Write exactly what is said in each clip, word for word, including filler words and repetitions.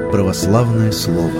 Православное слово.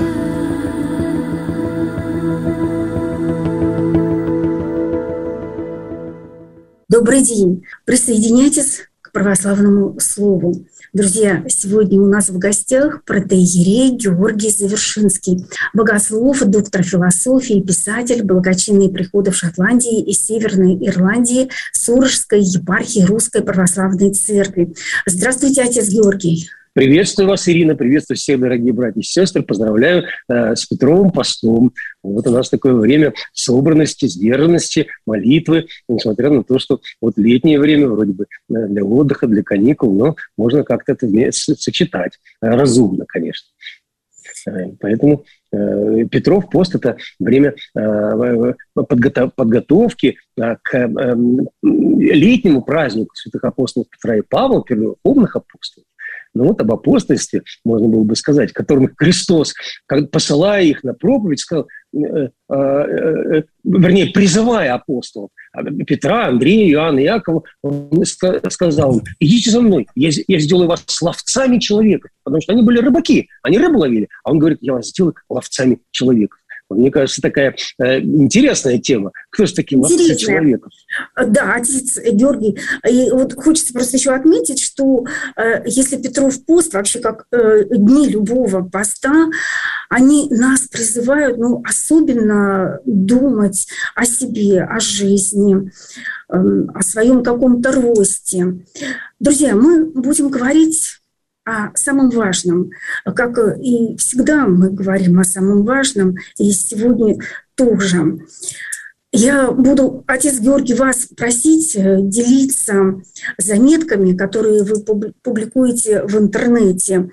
Добрый день! Присоединяйтесь к православному слову. Друзья, сегодня у нас в гостях протоиерей Георгий Завершинский, богослов, доктор философии, писатель, благочинные приходы в Шотландии и Северной Ирландии Сурожской епархии Русской Православной Церкви. Здравствуйте, отец Георгий! Приветствую вас, Ирина, приветствую всех, дорогие братья и сестры, поздравляю э, с Петровым постом. Вот у нас такое время собранности, сдержанности, молитвы, несмотря на то, что вот летнее время вроде бы для отдыха, для каникул, но можно как-то это сочетать, разумно, конечно. Поэтому э, Петров пост – это время э, подготов- подготовки э, к э, летнему празднику святых апостолов Петра и Павла, первоверховных апостолов. Ну вот об апостольстве можно было бы сказать, которым Христос, посылая их на проповедь, сказал, э, э, э, вернее, призывая апостолов Петра, Андрея, Иоанна, Иакова, он сказал: идите за мной, я, я сделаю вас ловцами человеков, потому что они были рыбаки, они рыбу ловили, а он говорит: я вас сделаю ловцами человеков. Мне кажется, такая э, интересная тема. Кто же такие ловцы человеков? Да, отец Георгий. И вот хочется просто еще отметить, что э, если Петров пост, вообще как э, дни любого поста, они нас призывают, ну, особенно думать о себе, о жизни, э, о своем каком-то росте. Друзья, мы будем говорить о самом важном. Как и всегда мы говорим о самом важном, и сегодня тоже. Я буду, отец Георгий, вас просить делиться заметками, которые вы публикуете в интернете.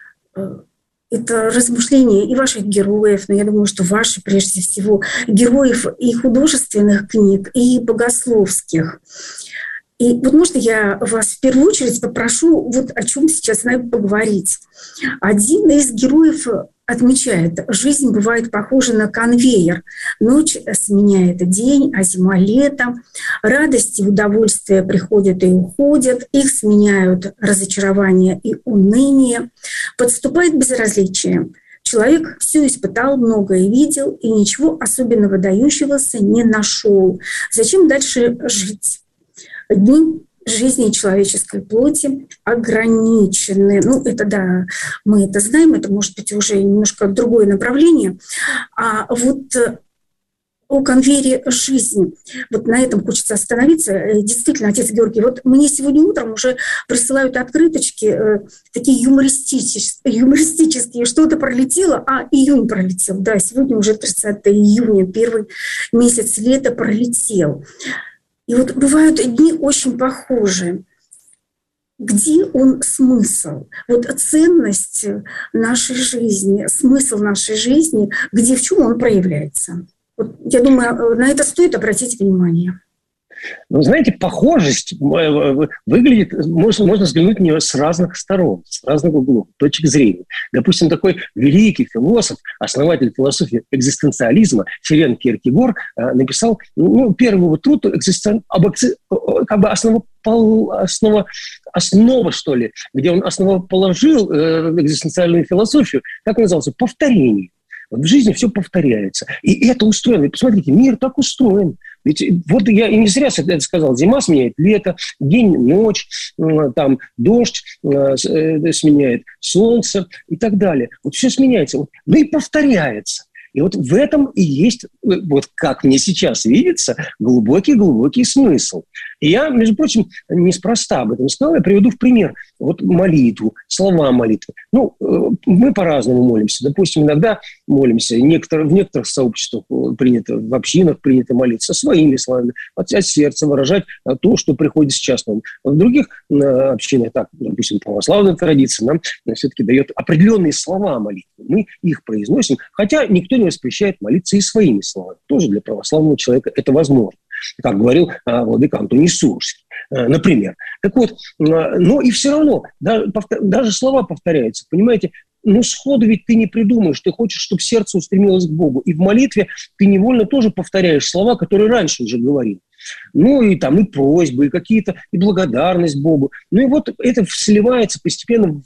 Это размышления и ваших героев, но я думаю, что ваши, прежде всего, героев и художественных книг, и богословских. И вот можно я вас в первую очередь попрошу вот о чем сейчас с нами поговорить. Один из героев отмечает: жизнь бывает похожа на конвейер. Ночь сменяет день, а зима — лето. Радости и удовольствия приходят и уходят. Их сменяют разочарование и уныние. Подступает безразличие. Человек все испытал, многое видел и ничего особенно выдающегося не нашел. Зачем дальше жить? Дни жизни человеческой плоти ограничены. Ну, это да, мы это знаем, это может быть уже немножко другое направление. А вот о конвейере жизни. Вот на этом хочется остановиться. Действительно, отец Георгий, вот мне сегодня утром уже присылают открыточки, такие юмористические, юмористические. Что-то пролетело, а июнь пролетел. Да, сегодня уже тридцатое июня, первый месяц лета пролетел. И вот бывают дни очень похожие. Где он смысл? Вот ценность нашей жизни, смысл нашей жизни, где, в чем он проявляется? Вот, я думаю, на это стоит обратить внимание. Ну, знаете, похожесть выглядит, можно, можно взглянуть на нее с разных сторон, с разных углов, точек зрения. Допустим, такой великий философ, основатель философии экзистенциализма Ференц Кьеркегор написал ну, первый вот труд экзистен... об экзи... как бы основопол... основа... основа, что ли, где он основоположил экзистенциальную философию, как он назывался, повторение. Вот в жизни все повторяется. И это устроено. И посмотрите, мир так устроен. Ведь вот я и не зря это сказал. Зима сменяет лето, день, ночь, там, дождь сменяет солнце и так далее. Вот все сменяется. Ну и повторяется. И вот в этом и есть, вот как мне сейчас видится, глубокий-глубокий смысл. И я, между прочим, неспроста об этом сказал, я приведу в пример вот молитву, слова молитвы. Ну, мы по-разному молимся. Допустим, иногда молимся, некоторые, в некоторых сообществах принято, в общинах принято молиться своими словами, от, от сердца выражать то, что приходит сейчас нам. В других общинах, так, допустим, православная традиция нам все-таки дает определенные слова молитвы. Мы их произносим, хотя никто не воспрещает молиться и своими словами. Тоже для православного человека это возможно. Как говорил а, владыка Антоний Сурожский, а, например. Так вот, а, но и все равно, даже, повтор, даже слова повторяются, понимаете, ну сходу ведь ты не придумаешь, ты хочешь, чтобы сердце устремилось к Богу. И в молитве ты невольно тоже повторяешь слова, которые раньше уже говорил. Ну и там и просьбы, и какие-то, и благодарность Богу. Ну и вот это сливается постепенно в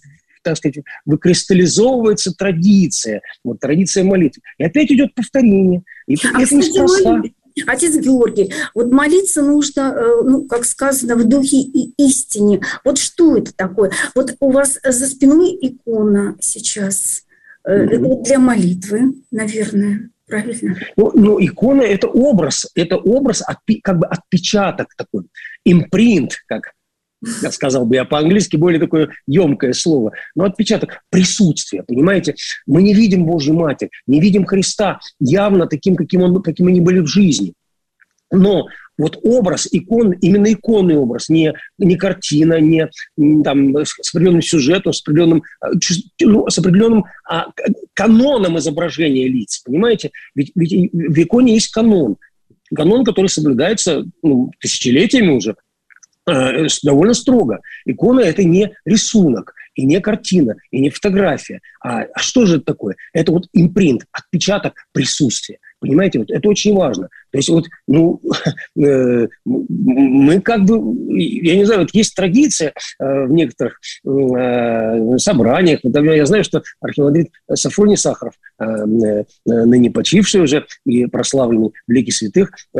так сказать, выкристаллизовывается традиция, вот традиция молитвы. И опять идет повторение. И а, это неспроста. Отец Георгий, вот молиться нужно, ну, как сказано, в духе и истине. Вот что это такое? Вот у вас за спиной икона сейчас. Mm-hmm. Это для молитвы, наверное, правильно? Ну, ну, икона – это образ, это образ, как бы отпечаток такой, импринт, как я сказал бы я по-английски, более такое емкое слово, но отпечаток присутствия, понимаете? Мы не видим Божью Матерь, не видим Христа явно таким, каким, он, каким они были в жизни. Но вот образ, икон, именно иконный образ, не, не картина, не, не там, с определенным сюжетом, с определенным, ну, с определенным а, каноном изображения лиц, понимаете? Ведь, ведь в иконе есть канон, канон, который соблюдается ну, тысячелетиями уже, довольно строго. Икона – это не рисунок, и не картина, и не фотография. А, а что же это такое? Это вот импринт, отпечаток присутствия. Понимаете, вот это очень важно. То есть вот, ну, э, мы как бы, я не знаю, вот есть традиция э, в некоторых э, собраниях. Я знаю, что архимандрит Сафроний Сахаров, э, э, ныне почивший уже и прославленный в лике святых э,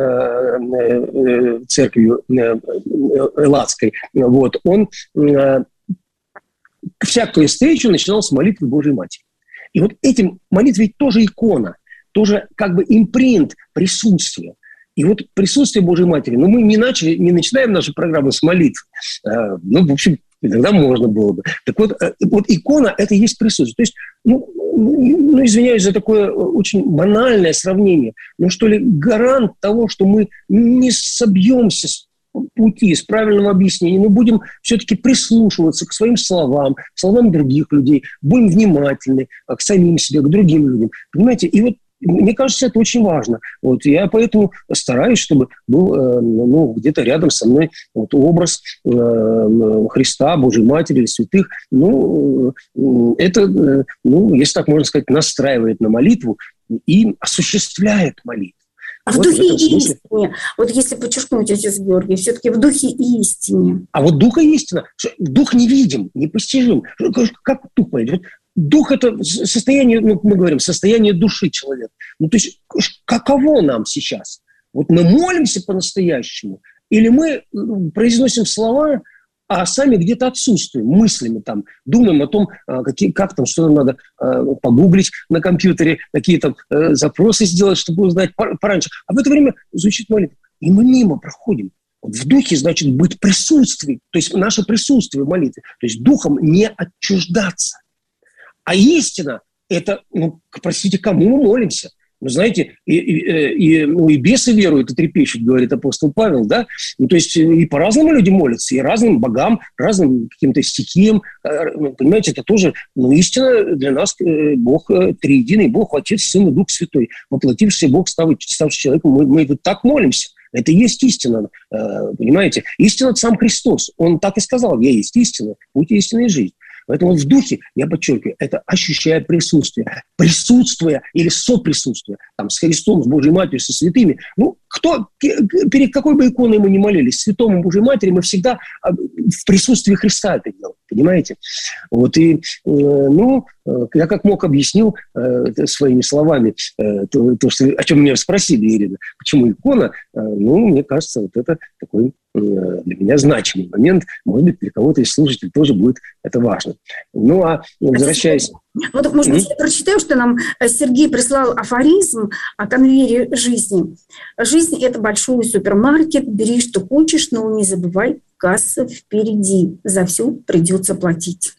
э, церковью э, Элладской, вот, он э, всякую встречу начинал с молитвы Божьей Матери. И вот этим молитва ведь тоже икона, тоже как бы импринт присутствия. И вот присутствие Божьей Матери, ну, мы не начали, не начинаем нашу программу с молитвы. А, ну, в общем, иногда можно было бы. Так вот, вот икона – это и есть присутствие. То есть, ну, ну, извиняюсь за такое очень банальное сравнение, но что ли гарант того, что мы не собьемся с пути, с правильного объяснения, мы будем все-таки прислушиваться к своим словам, к словам других людей, будем внимательны к самим себе, к другим людям. Понимаете, и вот мне кажется, это очень важно. Вот я поэтому стараюсь, чтобы был э, ну, где-то рядом со мной вот, образ э, Христа, Божьей Матери, святых. Ну, э, это, э, ну, если так можно сказать, настраивает на молитву и осуществляет молитву. А вот в духе и истине, вот если подчеркнуть, отец Георгий, все-таки в духе и истине. А вот дух и истина, дух невидим, непостижим. Как дух пойдет? Дух – это состояние, ну, мы говорим, состояние души человека. Ну, то есть каково нам сейчас? Вот мы молимся по-настоящему, или мы произносим слова, а сами где-то отсутствуем, мыслями там, думаем о том, какие, как там, что нам надо погуглить на компьютере, какие там запросы сделать, чтобы узнать пораньше. А в это время звучит молитва. И мы мимо проходим. В духе, значит, быть присутствием, то есть наше присутствие в молитве, то есть духом не отчуждаться. А истина – это, ну, простите, кому мы молимся? Вы знаете, и, и, и, ну, и бесы веруют и трепещут, говорит апостол Павел, да? Ну, то есть и по-разному люди молятся, и разным богам, разным каким-то стихиям. Понимаете, это тоже, ну, истина для нас Бог триединый, Бог, Отец, Сын и Дух Святой. Воплотившийся Бог, ставший человеком, мы, мы вот так молимся. Это и есть истина, понимаете? Истина – это сам Христос. Он так и сказал: «Я есть истина, путь истины и жизнь». Поэтому в духе, я подчеркиваю, это ощущая присутствие. Присутствие или соприсутствие там, с Христом, с Божьей Матерью, со святыми. Ну, кто, перед какой бы иконой мы ни молились, святому Божьей Матери, мы всегда в присутствии Христа это делаем, понимаете? Вот и, ну, я как мог объяснил своими словами то, то что, о чем меня спросили, Ирина, почему икона, ну, мне кажется, вот это такой для меня значимый момент. Может быть, для кого-то из слушателей тоже будет это важно. Ну, а возвращаясь... Вот, может быть, я прочитаю, что нам Сергей прислал афоризм о конвейере жизни. Жизнь – это большой супермаркет. Бери, что хочешь, но не забывай, касса впереди. За все придется платить.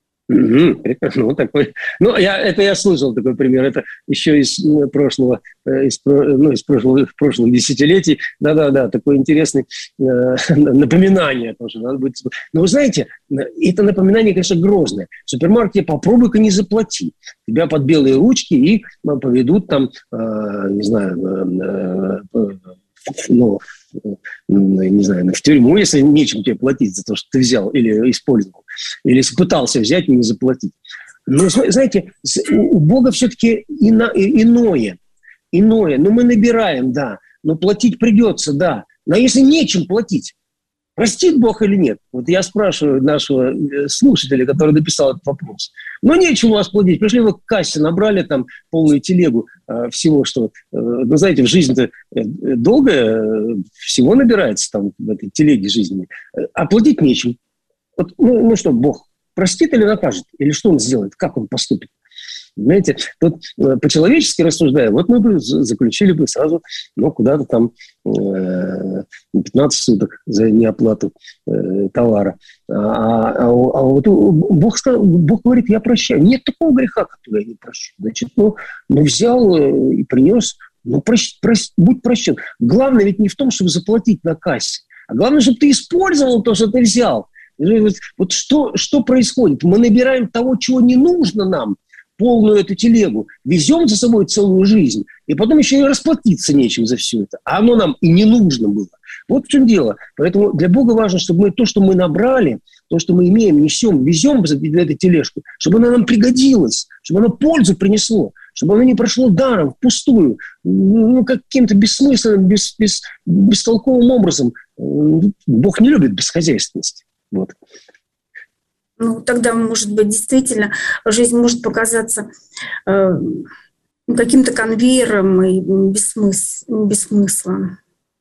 Угу, ну, такой, ну, я, это я слышал такой пример. Это еще из прошлого, из, ну, из прошлого, прошлых десятилетий. Да-да-да, такое интересное э, напоминание тоже надо будет. Но вы знаете, это напоминание, конечно, грозное. В супермаркете попробуй-ка не заплати. Тебя под белые ручки и поведут там, э, не знаю, э, э, ну, не знаю, в тюрьму, если нечем тебе платить за то, что ты взял или использовал, или если пытался взять и не заплатить. Но, знаете, у Бога все-таки ино, иное, иное. Ну, мы набираем, да, но платить придется, да. Но если нечем платить, Простит Бог или нет? Вот я спрашиваю нашего слушателя, который написал этот вопрос. Ну, нечего вас плодить. Пришли вы к кассе, набрали там полную телегу э, всего, что... Э, ну, знаете, в жизни-то долгая, э, всего набирается там в этой телеге жизни. А платить нечем. Вот, ну, ну что, Бог простит или накажет? Или что он сделает? Как он поступит? Знаете, тут э, по-человечески рассуждая, вот мы бы заключили бы сразу, ну, куда-то там э, пятнадцать суток за неоплату э, товара. А, а, а вот Бог, Бог говорит, я прощаю. Нет такого греха, который я не прощу. Значит, ну, ну взял э, и принес, ну, прощ, прощ, будь прощен. Главное ведь не в том, чтобы заплатить на кассе, а главное, чтобы ты использовал то, что ты взял. Вот, вот что, что происходит? Мы набираем того, чего не нужно нам, полную эту телегу, везем за собой целую жизнь, и потом еще и расплатиться нечем за все это. А оно нам и не нужно было. Вот в чем дело. Поэтому для Бога важно, чтобы мы то, что мы набрали, то, что мы имеем, несем, везем за эту тележку, чтобы она нам пригодилась, чтобы оно пользу принесло, чтобы оно не прошло даром, впустую, ну, каким-то бессмысленным, бес, бес, бестолковым образом. Бог не любит бесхозяйственность. Вот. Ну, тогда, может быть, действительно жизнь может показаться э, каким-то конвейером и бессмыс... бессмыслом.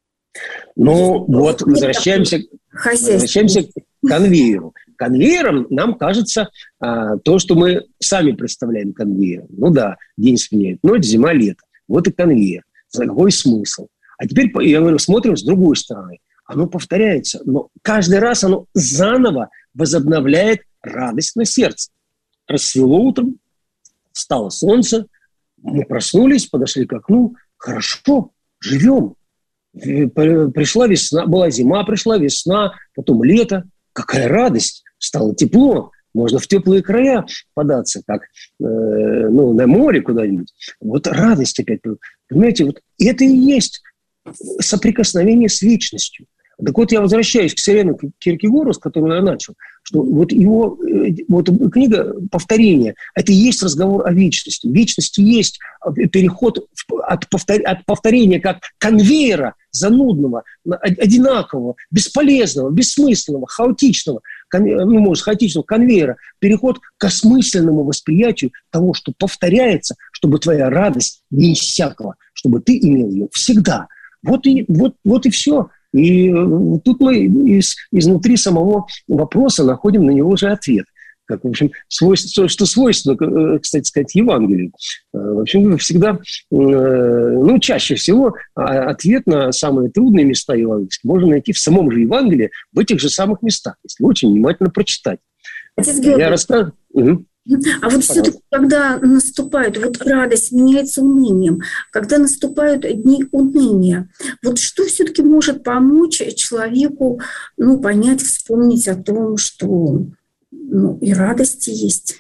Ну, вот, возвращаемся, возвращаемся к конвейеру. Конвейером нам кажется а, то, что мы сами представляем конвейером. Ну да, день сменяет ночь, зима, лето. Вот и конвейер. Какой смысл? А теперь, я говорю, смотрим с другой стороны. Оно повторяется, но каждый раз оно заново возобновляет радость на сердце. Рассвело утром, встало солнце, мы проснулись, подошли к окну. Хорошо, живем. Пришла весна, была зима, пришла весна, потом лето. Какая радость! Стало тепло. Можно в теплые края податься, как э, ну, на море куда-нибудь. Вот радость опять. Понимаете, вот это и есть соприкосновение с вечностью. Так вот, я возвращаюсь к Сирену Киркегору, с которого я начал, что вот его вот книга «Повторение» – это и есть разговор о вечности. Вечность есть переход от, повтор, от повторения как конвейера занудного, одинакового, бесполезного, бессмысленного, хаотичного, ну, может, хаотичного конвейера, переход к осмысленному восприятию того, что повторяется, чтобы твоя радость не иссякла, чтобы ты имел ее всегда. Вот и, вот, вот и все. И тут мы из, изнутри самого вопроса находим на него же ответ. Как, в общем, свойство, что свойственно, кстати сказать, Евангелию. В общем, всегда, ну, чаще всего ответ на самые трудные места евангельские можно найти в самом же Евангелии, в этих же самых местах, если очень внимательно прочитать. Отец Георгий, я расскажу. Угу. А вот все-таки, когда наступает, вот радость меняется унынием, когда наступают дни уныния, вот что все-таки может помочь человеку, ну, понять, вспомнить о том, что, ну, и радости есть?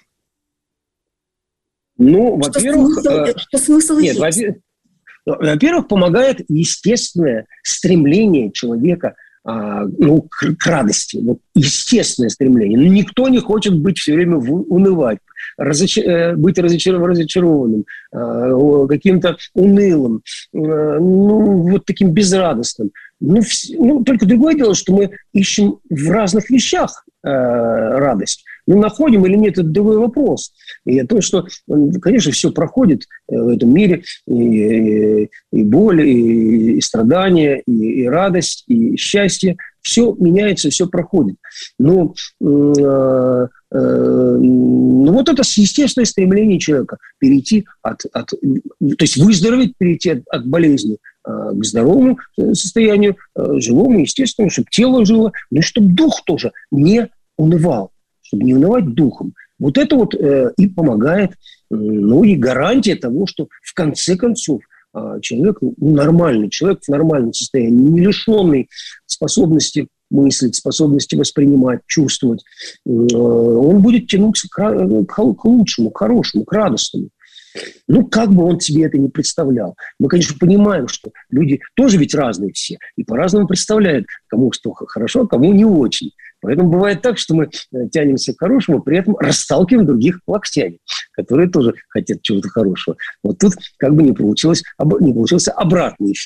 Ну, что во-первых... Смысл, э, что смысл нет, есть? Во-первых, помогает естественное стремление человека а, ну, к, к радости. Вот естественное стремление. Но никто не хочет быть все время в, унывать, разочар, быть разочар, разочарованным, а, каким-то унылым, а, ну, вот таким безрадостным. Ну, в, ну, только другое дело, что мы ищем в разных вещах а, радость. Ну, находим или нет, это другой вопрос. И то, что, конечно, все проходит в этом мире, и, и боль, и, и страдания, и, и радость, и счастье, все меняется, все проходит. Но э, э, ну, вот это естественное стремление человека перейти от, от то есть выздороветь, перейти от, от болезни э, к здоровому состоянию, э, живому, естественному, чтобы тело жило, но и чтобы дух тоже не унывал. Чтобы не унывать духом. Вот это вот э, и помогает, э, ну и гарантия того, что в конце концов э, человек, ну, нормальный человек в нормальном состоянии, не лишенный способности мыслить, способности воспринимать, чувствовать, э, он будет тянуться к, к, к лучшему, к хорошему, к радостному. Ну, как бы он себе это не представлял. Мы, конечно, понимаем, что люди тоже ведь разные все, и по-разному представляют, кому что хорошо, кому не очень. Поэтому бывает так, что мы тянемся к хорошему, при этом расталкиваем других локтями, которые тоже хотят чего-то хорошего. Вот тут как бы не получилось, не получился обратный эффект,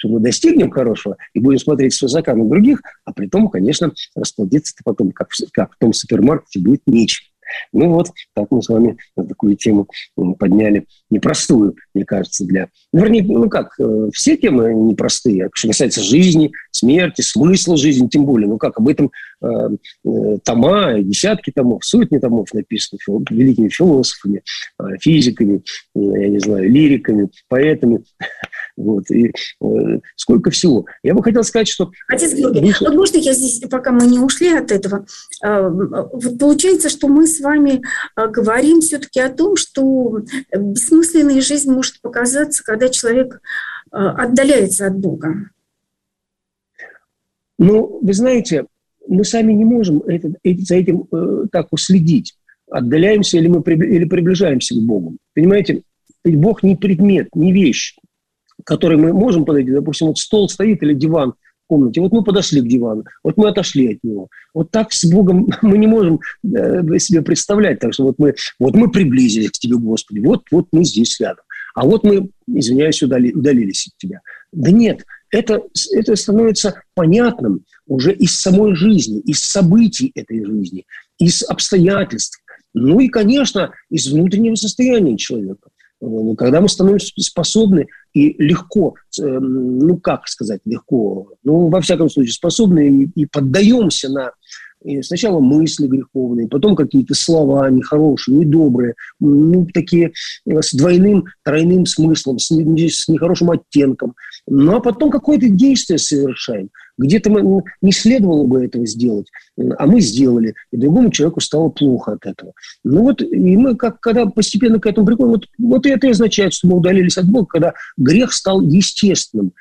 что мы достигнем хорошего и будем смотреть свысока на других, а при том, конечно, расплодиться-то потом, как, как в том супермаркете, будет нечем. Ну вот, так мы с вами такую тему подняли, непростую, мне кажется, для... Вернее, ну как, все темы непростые, что касается жизни, смерти, смысла жизни, тем более. Ну как, об этом э, э, тома, десятки томов, сотни томов написаны фил, великими философами, э, физиками, э, я не знаю, лириками, поэтами. Вот, и э, сколько всего. Я бы хотел сказать, что... Отец Георгий, выше... вот можно я здесь, пока мы не ушли от этого, э, вот получается, что мы с вами э, говорим все-таки о том, что бессмысленная жизнь может показаться, когда человек э, отдаляется от Бога. Ну, вы знаете, мы сами не можем это, это, за этим э, так уследить. Отдаляемся или мы при, или приближаемся к Богу. Понимаете, ведь Бог не предмет, не вещь, к которой мы можем подойти. Допустим, вот стол стоит или диван в комнате. Вот мы подошли к дивану, вот мы отошли от него. Вот так с Богом мы не можем э, себе представлять. Так что вот мы, вот мы приблизились к Тебе, Господи, вот, вот мы здесь рядом. А вот мы, извиняюсь, удали, удалились от Тебя. Да нет, это, это становится понятным уже из самой жизни, из событий этой жизни, из обстоятельств. Ну и, конечно, из внутреннего состояния человека. Когда мы становимся способны и легко, ну как сказать легко, ну во всяком случае способны и, и поддаемся на и сначала мысли греховные, потом какие-то слова нехорошие, недобрые, ну такие с двойным, тройным смыслом, с, не, с нехорошим оттенком. Ну а потом какое-то действие совершаем. Где-то мы, не следовало бы этого сделать, а мы сделали, и другому человеку стало плохо от этого. Ну вот, и мы, как, когда постепенно к этому приходим, вот, вот это и означает, что мы удалились от Бога, когда грех стал естественным.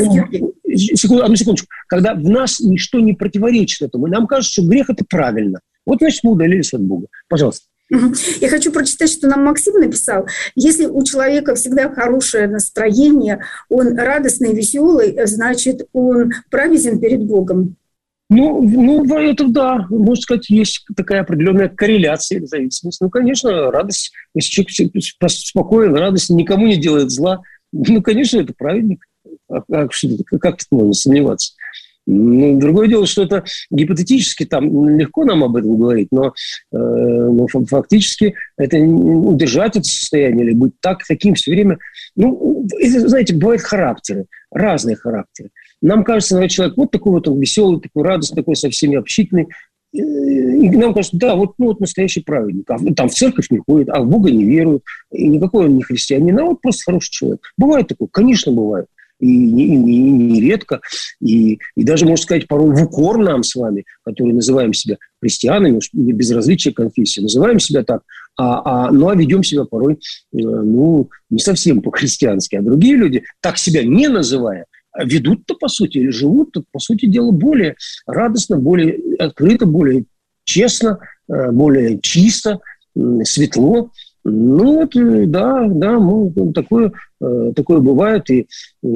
Секунду, одну секундочку. Когда в нас ничто не противоречит этому, и нам кажется, что грех – это правильно. Вот, значит, мы удалились от Бога. Пожалуйста. Я хочу прочитать, что нам Максим написал. Если у человека всегда хорошее настроение, он радостный, веселый, значит, он праведен перед Богом. Ну, ну, это да, можно сказать, есть такая определенная корреляция, зависимость. Ну, конечно, радость, если человек спокоен, радость, никому не делает зла, ну, конечно, это праведник. А, а, как тут можно сомневаться? Ну, другое дело, что это гипотетически там легко нам об этом говорить, но, э, но фактически это удержать это состояние или быть так, таким все время. Ну, это, знаете, бывают характеры, разные характеры. Нам кажется, наверное, человек вот такой вот он веселый, такой радостный, такой со всеми общительный. И нам кажется, да, вот, ну, вот настоящий праведник. А там в церковь не ходит, а в Бога не верует. И никакой он не христианин, а вот просто хороший человек. Бывает такое? Конечно, бывает. И нередко, и, и, и даже, можно сказать, порой в укор нам с вами, которые называем себя христианами, без различия конфессии, называем себя так, а, а, ну, а ведем себя порой, э, ну, не совсем по-христиански, а другие люди, так себя не называя, ведут-то, по сути, или живут-то, по сути дела, более радостно, более открыто, более честно, э, более чисто, э, светло. Ну, вот, да, да, ну, такое, э, такое бывает. И, э,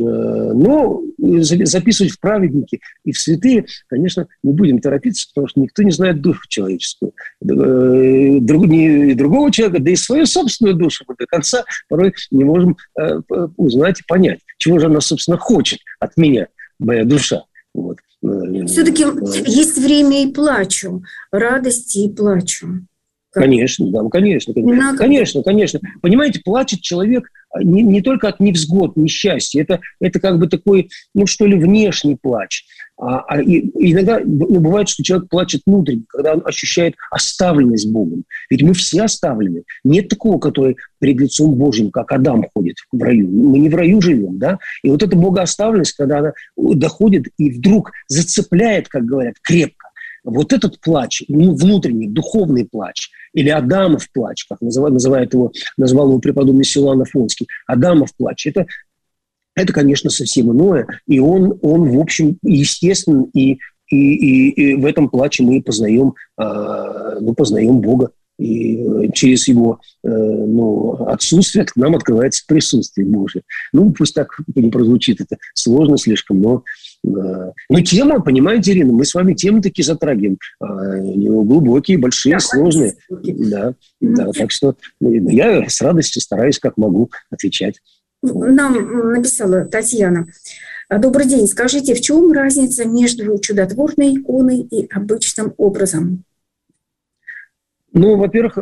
но записывать в праведники и в святые, конечно, не будем торопиться, потому что никто не знает душу человеческую. Э, друг, не, другого человека, да и свою собственную душу мы до конца порой не можем э, узнать и понять, чего же она, собственно, хочет от меня, моя душа. Вот. Все-таки есть время и плачу, радости и плачу. Конечно, да, конечно, конечно, конечно, конечно. Понимаете, плачет человек не, не только от невзгод, несчастья, это, это как бы такой, ну что ли, внешний плач. А, а и, иногда ну, бывает, что человек плачет внутренне, когда он ощущает оставленность Богом. Ведь мы все оставлены. Нет такого, который перед лицом Божьим, как Адам ходит в раю. Мы не в раю живем, да? И вот эта богооставленность, когда она доходит и вдруг зацепляет, как говорят, крепко, вот этот плач, внутренний, духовный плач, или Адамов плач, как называет, называет его, назвал его преподобный Силуан Афонский, Адамов плач, это, это, конечно, совсем иное, и он, он в общем, естествен, и, и, и, и в этом плаче мы познаем, э, ну, познаем Бога, и через его э, ну, отсутствие к нам открывается присутствие Божие. Ну, пусть так не прозвучит, это сложно слишком, но... Но тема, понимаете, Ирина, мы с вами темы такие затрагиваем, глубокие, большие, да, сложные. Да, mm-hmm. да, так что я с радостью стараюсь, как могу, отвечать. Нам написала Татьяна. Добрый день. Скажите, в чем разница между чудотворной иконой и обычным образом? Ну, во-первых,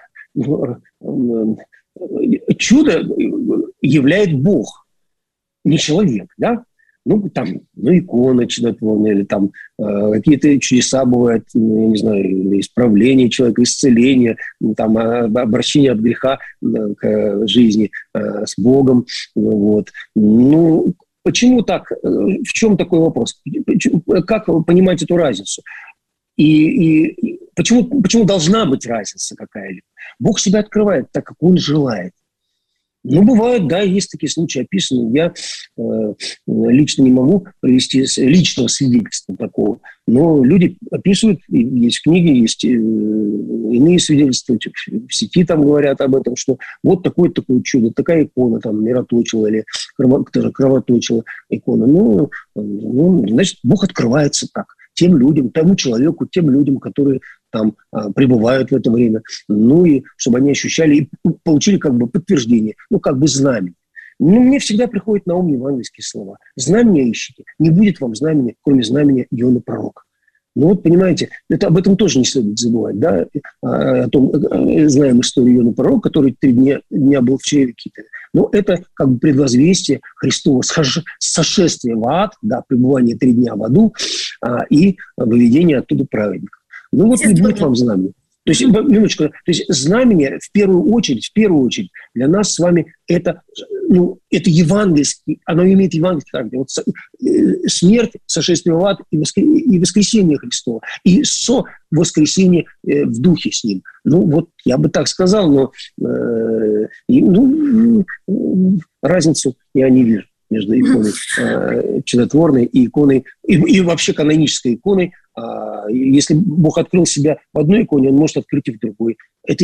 чудо являет Бог, не человек, да? Ну, там, ну, икона чудотворная, или там э, какие-то чудеса бывают, я не знаю, или исправление человека, исцеление, там, обращение от греха э, к жизни э, с Богом, вот. Ну, почему так? В чем такой вопрос? Как понимать эту разницу? И, и почему, почему должна быть разница какая-либо? Бог себя открывает так, как Он желает. Ну, бывают, да, есть такие случаи описаны. Я э, лично не могу привести личного свидетельства такого. Но люди описывают, есть книги, есть э, иные свидетельства, в сети там говорят об этом, что вот такое-такое чудо, такая икона, там, мироточила или кровоточила икона. Ну, ну, значит, Бог открывается так. Тем людям, тому человеку, тем людям, которые там а, пребывают в это время, ну и чтобы они ощущали и получили как бы подтверждение, ну как бы знамение. Ну, мне всегда приходят на ум евангельские слова. Знамения ищите, не будет вам знамения, кроме знамения Ионы пророка. Ну вот, понимаете, это, об этом тоже не следует забывать, да, о том, знаем историю Ионы пророка, который три дня, дня был в чреве кита. Но это как бы предвозвестие Христова сошествия в ад, да, пребывание три дня в аду а, и выведение оттуда праведников. Ну вот не будет вам знамения. То есть, минуточку, то есть знамение в первую очередь, в первую очередь для нас с вами это, ну, это евангельский, оно имеет евангельский характер. Вот смерть, сошествие в ад и воскресение Христова, и со воскресение в духе с Ним. Ну вот я бы так сказал, но э, ну, разницу я не вижу между иконой э, чудотворной и иконой, и, и вообще канонической иконой. А, если Бог открыл себя в одной иконе, Он может открыть и в другой. Это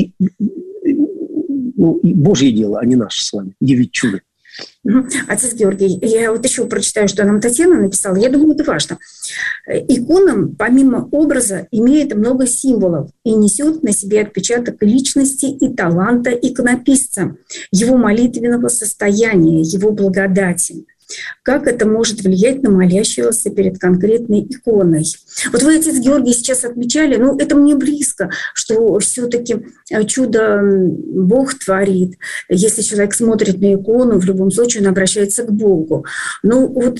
ну, Божье дело, а не наше с вами. Явить чудо. Отец Георгий, я вот еще прочитаю, что нам Татьяна написала. Я думаю, это важно. Икона, помимо образа, имеет много символов и несет на себе отпечаток личности и таланта иконописца, его молитвенного состояния, его благодати. Как это может влиять на молящегося перед конкретной иконой? Вот вы, отец Георгий, сейчас отмечали, ну, это мне близко, что все-таки чудо Бог творит. Если человек смотрит на икону, в любом случае он обращается к Богу. Ну, вот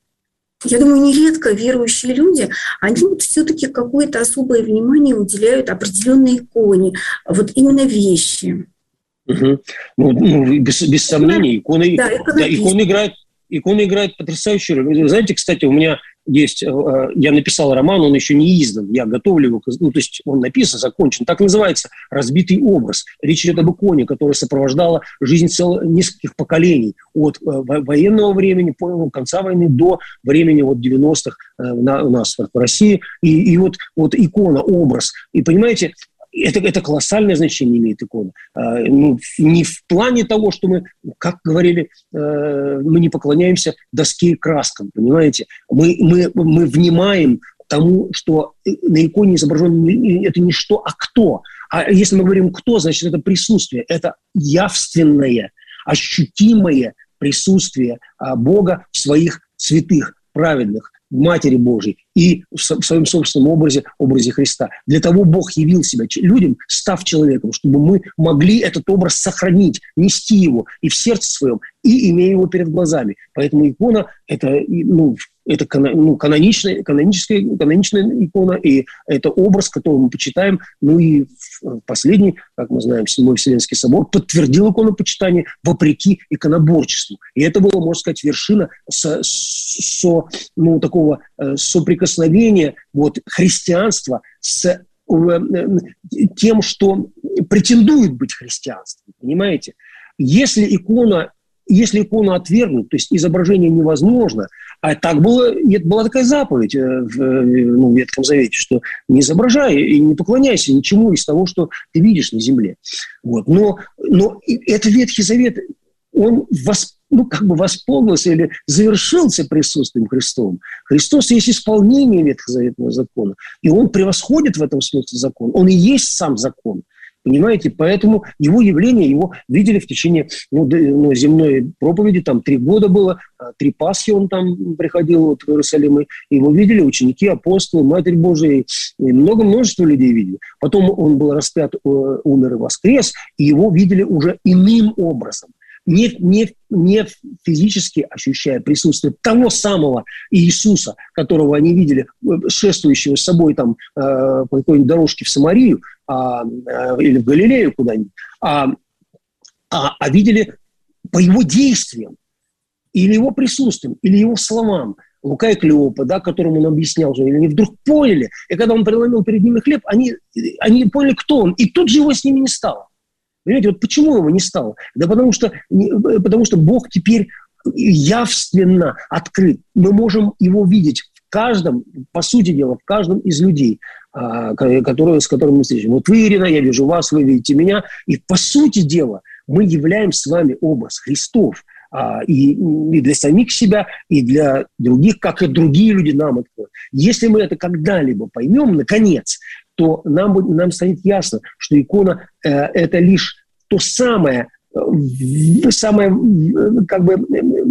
я думаю, нередко верующие люди, они вот все-таки какое-то особое внимание уделяют определенной иконе, вот именно вещи. Угу. Ну, ну, без, без сомнений, икона, да, да, икона играет. Икона играет потрясающую роль. Вы знаете, кстати, у меня есть... Я написал роман, он еще не издан. Я готовлю его. Ну, то есть он написан, закончен. Так называется «Разбитый образ». Речь идет об иконе, которая сопровождала жизнь целых нескольких поколений. От военного времени, по конца войны, до времени вот девяностых на, у нас в России. И, и вот, вот икона, образ. И понимаете... Это, это колоссальное значение имеет икона. А, ну, не в плане того, что мы, как говорили, э, мы не поклоняемся доске и краскам, понимаете? Мы, мы, мы внимаем тому, что на иконе изображен это не что, а кто. А если мы говорим «кто», значит, это присутствие, это явственное, ощутимое присутствие Бога в своих святых, праведных, Матери Божией и в своем собственном образе, образе Христа. Для того Бог явил себя людям, став человеком, чтобы мы могли этот образ сохранить, нести его и в сердце своем, и имея его перед глазами. Поэтому икона – это, ну, это ну, каноничная, каноническая, каноничная икона, и это образ, который мы почитаем. Ну и последний, как мы знаем, Седьмой Вселенский собор подтвердил иконопочитание вопреки иконоборчеству. И это было, можно сказать, вершина со, со, ну, такого соприкосновения вот, христианства с тем, что претендует быть христианством. Понимаете? Если икона Если икону отвергнуть, то есть изображение невозможно, а так было, это была такая заповедь в, ну, в Ветхом Завете, что не изображай и не поклоняйся ничему из того, что ты видишь на земле. Вот. Но, но это Ветхий Завет, он вос, ну, как бы восполнился или завершился присутствием Христовым. Христос есть исполнение Ветхозаветного закона, и он превосходит в этом смысле закон. Он и есть сам закон. Понимаете? Поэтому его явление, его видели в течение ну, ну, земной проповеди, там три года было, три Пасхи он там приходил вот, в Иерусалим, и его видели ученики, апостолы, Матерь Божия, и много множество людей видели. Потом он был распят, умер и воскрес, и его видели уже иным образом. Не, не, не физически ощущая присутствие того самого Иисуса, которого они видели, шествующего с собой там, э, по какой-нибудь дорожке в Самарию а, э, или в Галилею куда-нибудь, а, а, а видели по его действиям, или его присутствием, или его словам. Лука и Клеопа, да, которым он объяснял, или они вдруг поняли, и когда он преломил перед ними хлеб, они, они поняли, кто он, и тут же его с ними не стало. Понимаете, вот почему его не стало? Да потому что, потому что Бог теперь явственно открыт. Мы можем его видеть в каждом, по сути дела, в каждом из людей, которые, с которыми мы встречаем. Вот вы, Ирина, я вижу вас, вы видите меня. И по сути дела мы являем с вами образ Христов. И, и для самих себя, и для других, как и другие люди нам откроют. Если мы это когда-либо поймем, наконец, то нам, нам станет ясно, что икона э, – это лишь то самое, э, самое э, как бы,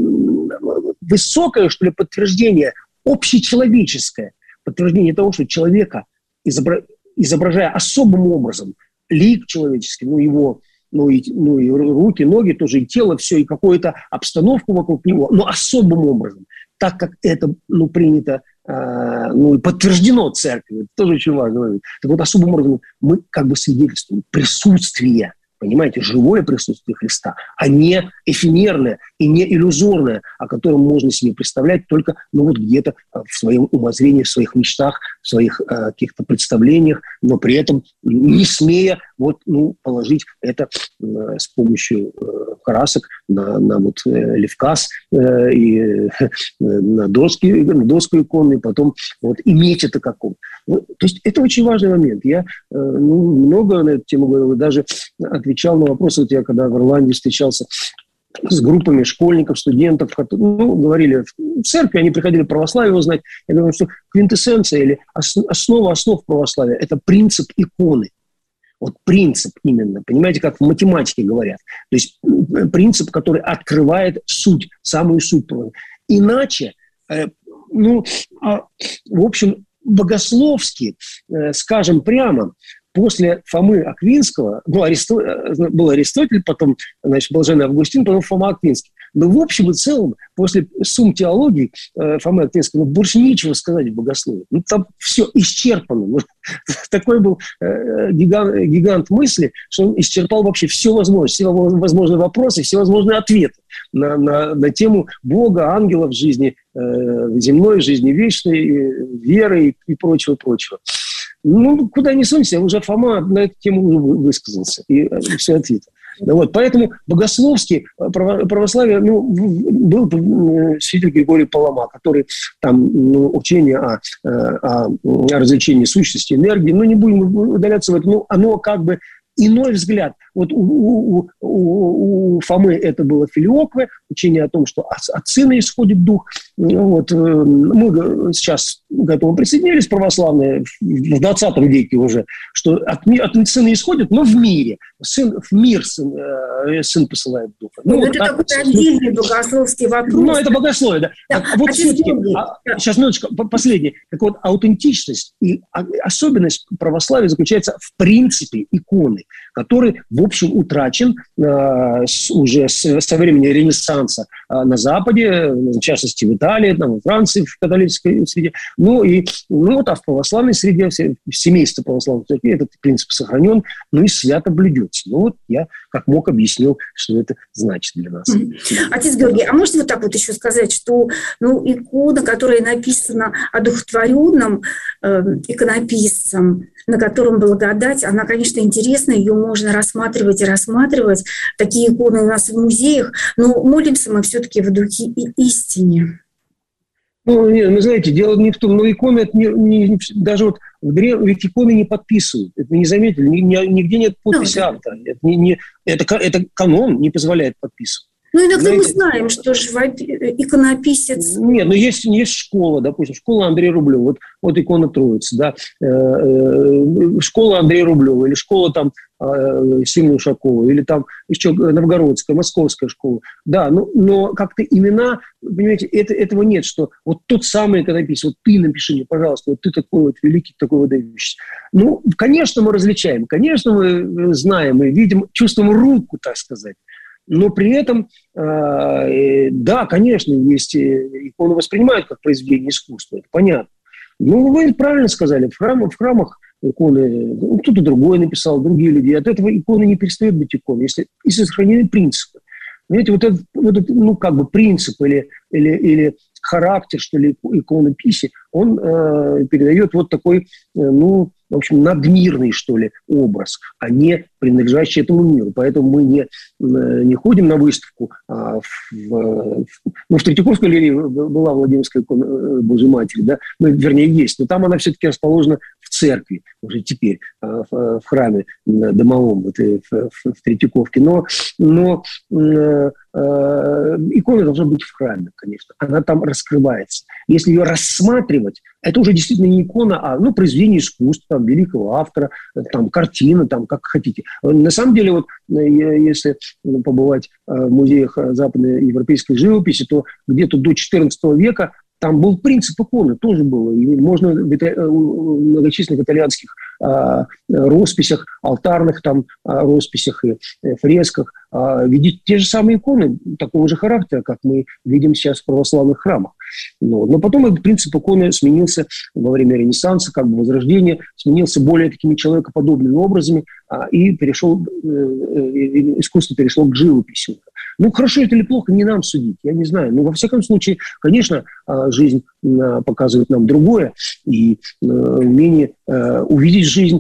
э, высокое, что ли, подтверждение, общечеловеческое подтверждение того, что человека, изобра- изображая особым образом лик человеческий, ну, его, ну и, ну, и руки, ноги, тоже и тело, все, и какую-то обстановку вокруг него, но особым образом, так как это ну, принято, э, ну и подтверждено церковью, это тоже очень важно. Так вот, особым образом мы как бы свидетельствуем присутствие, понимаете, живое присутствие Христа, а не эфемерное и не иллюзорное, о котором можно себе представлять только ну, вот где-то в своем умозрении, в своих мечтах, в своих э, каких-то представлениях, но при этом не смея вот, ну, положить это э, с помощью э, красок на, на вот, э, левказ э, и э, на, доски, на доску иконы, и потом вот, иметь это как он. Ну, то есть это очень важный момент. Я э, ну, много на эту тему говорил, и даже отвечал на вопросы, вот я когда в Ирландии встречался с группами школьников, студентов, которые ну, говорили в церкви, они приходили православие узнать. Я думаю, что квинтэссенция или основа основ православия – это принцип иконы. Вот принцип именно, понимаете, как в математике говорят. То есть принцип, который открывает суть, самую суть. Иначе, э, ну, э, в общем, богословски, э, скажем прямо, после Фомы Аквинского, ну, Аристо, был Аристотель, потом, значит, Блаженный Августин, потом Фома Аквинский. Но в общем и целом, после сумм теологии э, Фомы Аквинского, ну, больше нечего сказать в богословии. Ну, там все исчерпано. Ну, такой был э, гигант, гигант мысли, что он исчерпал вообще все возможное, все возможные вопросы, все возможные ответы на, на, на тему Бога, ангелов, жизни э, земной, жизни вечной, веры и, и прочего-прочего. Ну, куда ни сунься, уже Фома на эту тему уже высказался, и все ответил. Вот, поэтому богословски православие, ну, был святитель Григорий Палама, который там ну, учение о, о развлечении сущности, энергии, ну, не будем удаляться в это, ну, оно как бы иной взгляд. Вот у, у, у, у Фомы это было филиокве, учение о том, что от, от сына исходит дух. Вот, мы сейчас к этому присоединились, православные, в двадцатом веке уже, что от, от сына исходит, но в мире. Сын, в мир сын, сын посылает духа. Ну, ну, это такой отдельный богословский вопрос. Ну, это богословие, да. да. А вот все-таки, а, сейчас минуточку, последнее. Так вот, аутентичность и особенность православия заключается в принципе иконы, который, в общем, утрачен э, с, уже с, со времени Ренессанса э, на Западе, в частности, в Италии, там, во Франции, в католической среде. Ну, и, ну, вот, а в православной среде, в семействе православной церкви этот принцип сохранен, ну, и свято блюдется. Ну, вот я, как мог, объяснил, что это значит для нас. Отец Георгий, а можете вот так вот еще сказать, что, ну, икона, которая написана одухотворенным э, иконописцем, на котором благодать, она, конечно, интересна, ее можно рассматривать и рассматривать. Такие иконы у нас в музеях, но молимся мы все-таки в духе и истине. Ну, не, ну, знаете, дело не в том, но иконы, это не, не, даже вот в древ... ведь иконы не подписывают. Это вы не заметили, нигде нет подписи автора. Это, не, не, это, это канон не позволяет подписывать. Ну, иногда знаете, мы знаем, что иконописец... Нет, но есть, есть школа, допустим, школа Андрея Рублева, вот, вот икона Троицы, да, школа Андрея Рублева или школа там Симона Ушакова, или там еще Новгородская, Московская школа. Да, но, но как-то имена, понимаете, это, этого нет, что вот тот самый иконописец, вот ты напиши мне, пожалуйста, вот ты такой вот великий, такой выдающийся. Ну, конечно, мы различаем, конечно, мы знаем и видим, чувствуем руку, так сказать. Но при этом, э, да, конечно, есть иконы воспринимают как произведение искусства, это понятно. Ну, вы правильно сказали, в храмах, в храмах иконы, ну, кто-то другой написал, другие люди. От этого иконы не перестают быть иконой, если, если сохранены принципы. Знаете, вот этот, вот этот, ну, как бы принцип или, или, или характер, что ли, иконописи, он э, передает вот такой, э, ну, в общем, надмирный, что ли, образ, а не принадлежащий этому миру. Поэтому мы не, не ходим на выставку. А в, в, ну, в Третьяковской галерее была Владимирская икона Божьей Матери, да? Ну, вернее, есть, но там она все-таки расположена в церкви, уже теперь, в, в храме домовом, вот, в, в, в Третьяковке. Но, но э, э, икона должна быть в храме, конечно. Она там раскрывается. Если ее рассматривать, это уже действительно не икона, а ну, произведение искусства, там, великого автора, там, картина, там, как хотите. На самом деле, вот, если побывать в музеях западноевропейской живописи, то где-то до четырнадцатого века там был принцип иконы, тоже было. И можно в многочисленных итальянских а, росписях, алтарных там а, росписях и фресках а, видеть те же самые иконы такого же характера, как мы видим сейчас в православных храмах. Но, но потом этот принцип иконы сменился во время Ренессанса, как бы Возрождения, сменился более такими человекоподобными образами, а, и перешел, э, э, искусство перешло к живописи. Ну, хорошо это или плохо, не нам судить, я не знаю. Но, во всяком случае, конечно, жизнь показывает нам другое. И умение увидеть жизнь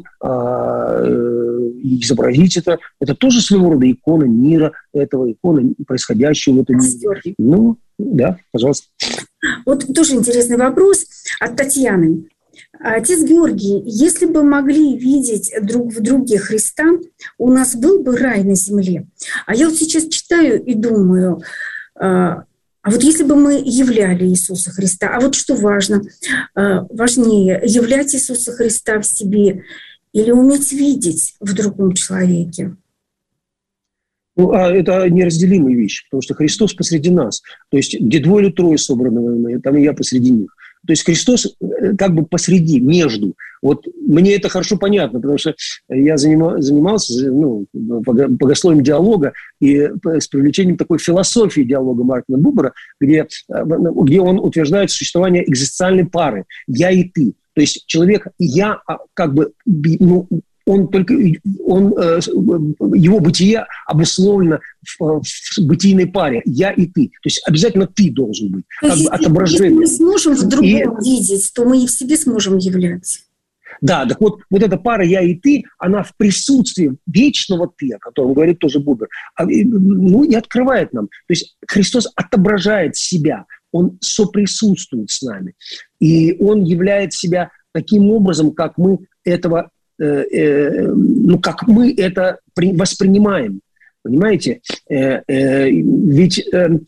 и изобразить это, это тоже своего рода икона мира этого, икона происходящего в этом мире. Ну, да, пожалуйста. Вот тоже интересный вопрос от Татьяны. Отец Георгий, если бы могли видеть друг в друге Христа, у нас был бы рай на земле. А я вот сейчас читаю и думаю, а вот если бы мы являли Иисуса Христа, а вот что важно, важнее, являть Иисуса Христа в себе или уметь видеть в другом человеке? Ну, а это неразделимые вещи, потому что Христос посреди нас. То есть, где двое или трое собраны, там и я посреди них. То есть Христос как бы посреди, между. Вот мне это хорошо понятно, потому что я занимался ну, богословием диалога и с привлечением такой философии диалога Мартина Бубера, где, где он утверждает существование экзистенциальной пары «я» и «ты». То есть человек «я» как бы... Ну, он только, он, его бытие обусловлено в, в бытийной паре «я» и «ты». То есть обязательно ты должен быть. То как есть, бы отображение. Если мы сможем в другом и, видеть, то мы и в себе сможем являть. Да, так вот, вот эта пара «я» и «ты», она в присутствии вечного «ты», о котором говорит тоже Бубер, ну, и открывает нам. То есть Христос отображает себя, Он соприсутствует с нами. И Он являет себя таким образом, как мы этого ну, как мы это воспринимаем. Понимаете? Ведь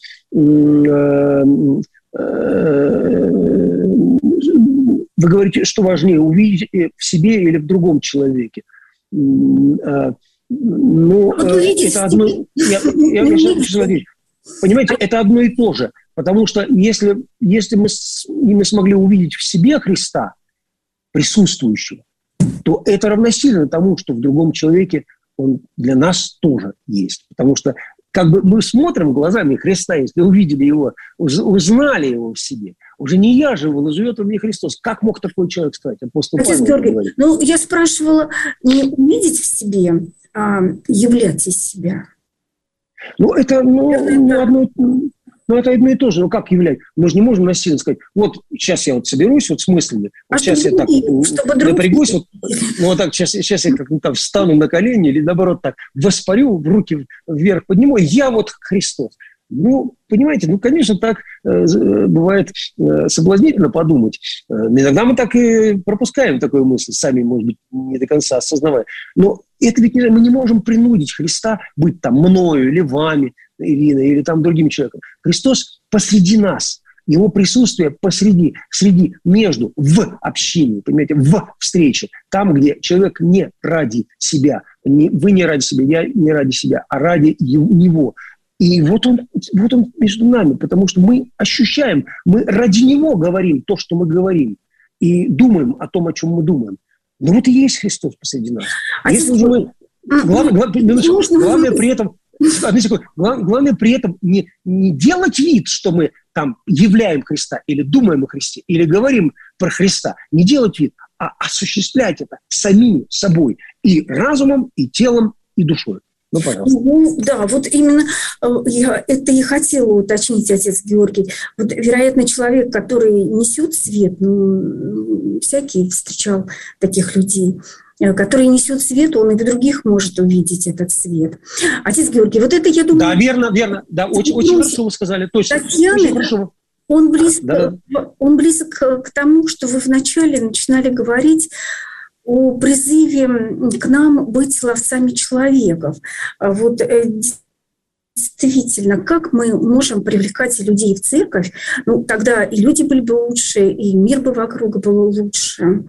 вы говорите, что важнее, увидеть в себе или в другом человеке. Ну, это одно... Я, я, я сейчас говорю. Понимаете, это одно и то же. Потому что если, если мы, мы смогли увидеть в себе Христа, присутствующего, то это равносильно тому, что в другом человеке он для нас тоже есть. Потому что как бы мы смотрим глазами Христа, если увидели его, узнали его в себе. Уже не я живу, но живет во мне Христос. Как мог такой человек сказать? Апостол Павел говорит. Ну, я спрашивала, не увидеть в себе, а являть из себя. Ну, это, ну, это... одно... Ну, это одно и то же. Ну, как являть? Мы же не можем насильно сказать, вот сейчас я вот соберусь вот с мыслями, вот а сейчас я так напрягусь, вот, ну, вот так, сейчас, сейчас я как-то там встану на колени или, наоборот, так воспарю, руки вверх подниму, я вот Христос. Ну, понимаете, ну, конечно, так э, бывает э, соблазнительно подумать. Э, иногда мы так и пропускаем такую мысль, сами, может быть, не до конца осознавая. Но это ведь не, мы не можем принудить Христа быть там мною или вами, Ирина, или там другим человеком. Христос посреди нас. Его присутствие посреди, среди, между, в общении, понимаете, в встрече. Там, где человек не ради себя Не, вы не ради себя, я не ради себя, а ради него. И вот он, вот он между нами, потому что мы ощущаем, мы ради него говорим то, что мы говорим, и думаем о том, о чем мы думаем. Но вот и есть Христос посреди нас. А если же мы... Главное, главное, главное при этом... Одну секунду. Главное, главное при этом не, не делать вид, что мы там являем Христа, или думаем о Христе, или говорим про Христа. Не делать вид, а осуществлять это самим собой. И разумом, и телом, и душой. Ну, пожалуйста. Ну, да, вот именно я это и хотела уточнить, отец Георгий. Вот, вероятно, человек, который несет свет, ну, всякий встречал таких людей, который несет свет, он и в других может увидеть этот свет. Отец Георгий, вот это, я думаю... Да, верно, верно. Да, очень, очень хорошо вы сказали, точно. Татьяна, очень хорошо. Он близок, да, да. он близок к тому, что вы вначале начинали говорить о призыве к нам быть ловцами человеков. Вот действительно, как мы можем привлекать людей в церковь? Ну, тогда и люди были бы лучше, и мир бы вокруг был лучше.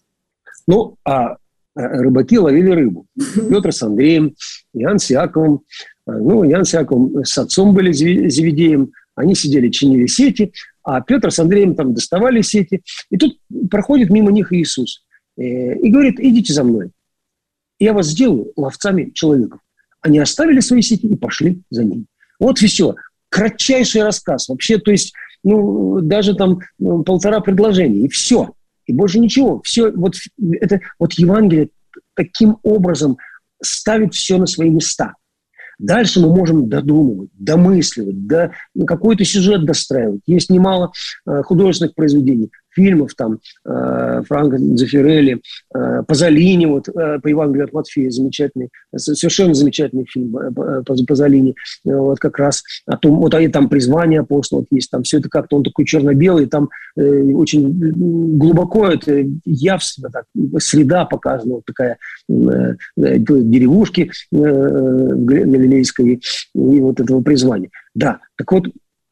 Ну, а рыбаки ловили рыбу. Петр с Андреем, Иоанн с Иаковом. Ну, Иоанн с Иаковом с отцом были Зеведеем. Они сидели, чинили сети, а Петр с Андреем там доставали сети. И тут проходит мимо них Иисус. И говорит: идите за мной, я вас сделаю ловцами человеков. Они оставили свои сети и пошли за ним. Вот и все. Кратчайший рассказ. Вообще, то есть, ну, даже там ну, полтора предложения, и все. И больше ничего. Все, вот, это, вот Евангелие таким образом ставит все на свои места. Дальше мы можем додумывать, домысливать, да, какой-то сюжет достраивать. Есть немало э, художественных произведений, фильмов, там, э, Франко Дзеффирелли, э, Пазолини, вот, э, по Евангелию от Матфея, замечательный, совершенно замечательный фильм э, Пазолини, э, вот как раз о том, вот они там призвание апостолов есть, там все это как-то, он такой черно-белый, там э, очень глубоко это явственно, так, среда показана, вот такая, э, деревушки э, галилейской, и вот этого призвания. Да, так вот,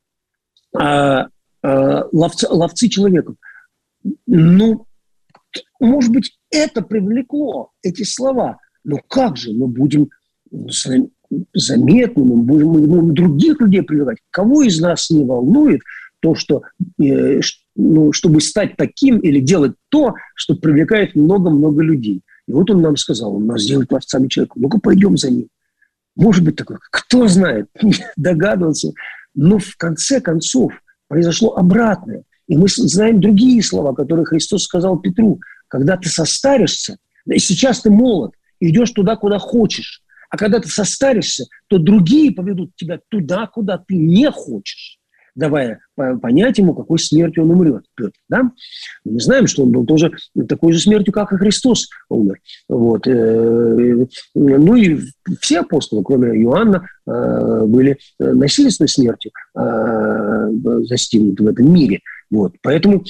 э, э, ловцы, ловцы человеков. Ну, может быть, это привлекло, эти слова. Но как же мы будем заметны, мы будем, мы будем других людей привлекать? Кого из нас не волнует то, что, э, ну, чтобы стать таким или делать то, что привлекает много-много людей? И вот он нам сказал, он нас делает ловцами человека. Ну-ка, пойдем за ним. Может быть, такое, кто знает, догадываться. Но в конце концов произошло обратное. И мы знаем другие слова, которые Христос сказал Петру. Когда ты состаришься, и сейчас ты молод, и идешь туда, куда хочешь. А когда ты состаришься, то другие поведут тебя туда, куда ты не хочешь, давая понять ему, какой смертью он умрет. Петр, да? Мы знаем, что он был тоже такой же смертью, как и Христос умер. Вот. Ну и все апостолы, кроме Иоанна, были насильственной смертью застигнуты в этом мире. Вот. Поэтому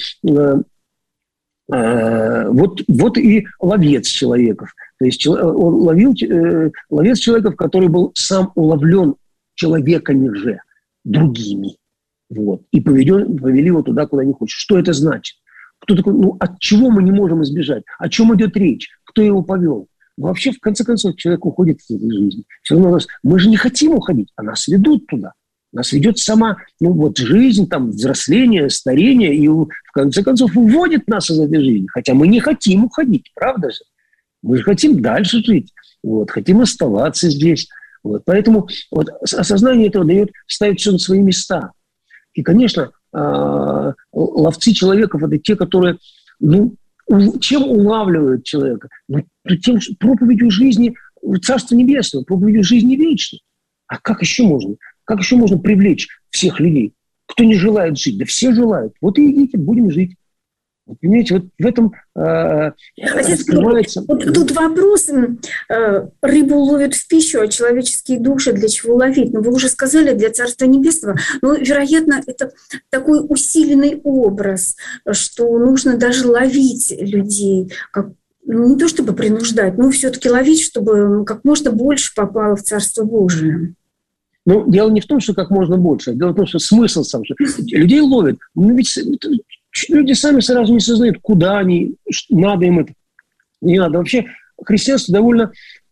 вот, вот и ловец человеков. То есть он ловил ловец человеков, который был сам уловлен человеками же, другими. Вот. И поведен, повели его туда, куда не хочет. Что это значит? Кто такой? Ну, от чего мы не можем избежать? О чем идет речь? Кто его повел? Ну, вообще, в конце концов, человек уходит из этой жизни. Все равно нас, мы же не хотим уходить, а нас ведут туда. Нас ведет сама, ну, вот жизнь, там, взросление, старение, и в конце концов уводит нас из этой жизни. Хотя мы не хотим уходить, правда же? Мы же хотим дальше жить, вот, хотим оставаться здесь. Вот. Поэтому вот, осознание этого дает, ставит все на свои места. И, конечно, ловцы человеков – это те, которые, ну, чем улавливают человека? Ну, тем, что проповедью жизни Царства Небесного, проповедью жизни вечной. А как еще можно? Как еще можно привлечь всех людей? Кто не желает жить? Да все желают. Вот и идите, будем жить. Вот, понимаете, вот в этом э, раскрывается... Вот тут вопрос. Э, рыбу ловят в пищу, а человеческие души для чего ловить? Ну, вы уже сказали, для Царства Небесного. Но, вероятно, это такой усиленный образ, что нужно даже ловить людей, как, ну, не то чтобы принуждать, но все-таки ловить, чтобы как можно больше попало в Царство Божие. Ну, дело не в том, что как можно больше, а дело в том, что смысл сам, что людей ловят. Ну, ведь люди сами сразу не сознают, куда они, надо им это, не надо. Вообще христианство довольно